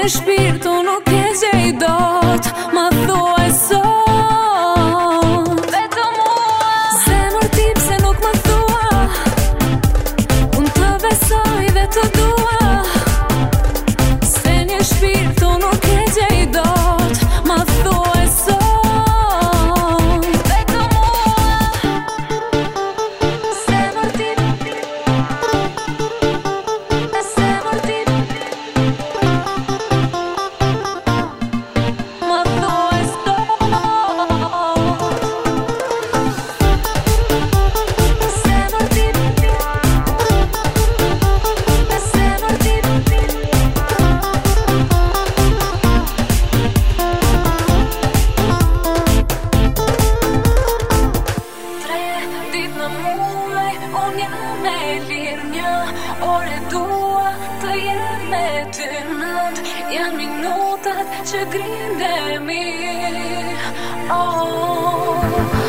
një shpirtu nuk e gjej dot, ma thuaj sot. Vetëm mua. Zemër ti pse nuk më thua, unë të besoj dhe të dua. Se një shpirtu nuk e gjej dot, ma thuaj sot. Vetëm mua. Zemër ti. Zemër ti. Ma thuaj sot. Zemër ti. Zemër ti. Dit në muaj, unë jam e lirë, një orë dua të jem me ty nënd. Janë minutat që grindemi, oh.